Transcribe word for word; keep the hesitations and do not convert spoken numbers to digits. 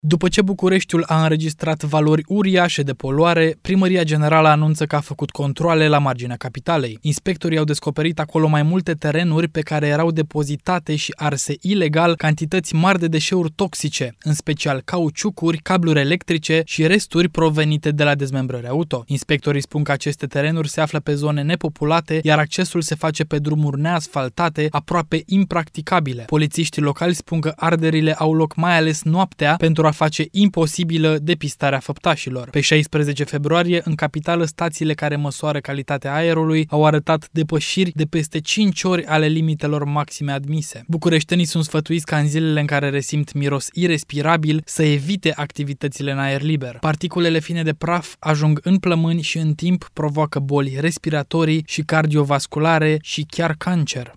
După ce Bucureștiul a înregistrat valori uriașe de poluare, Primăria Generală anunță că a făcut controale la marginea capitalei. Inspectorii au descoperit acolo mai multe terenuri pe care erau depozitate și arse ilegal cantități mari de deșeuri toxice, în special cauciucuri, cabluri electrice și resturi provenite de la dezmembrări auto. Inspectorii spun că aceste terenuri se află pe zone nepopulate, iar accesul se face pe drumuri neasfaltate, aproape impracticabile. Polițiștii locali spun că arderile au loc mai ales noaptea pentru a face imposibilă depistarea făptașilor. Pe șaisprezece februarie, în capitală, stațiile care măsoară calitatea aerului au arătat depășiri de peste cinci ori ale limitelor maxime admise. Bucureștenii sunt sfătuiți ca în zilele în care resimt miros irespirabil să evite activitățile în aer liber. Particulele fine de praf ajung în plămâni și în timp provoacă boli respiratorii și cardiovasculare și chiar cancer.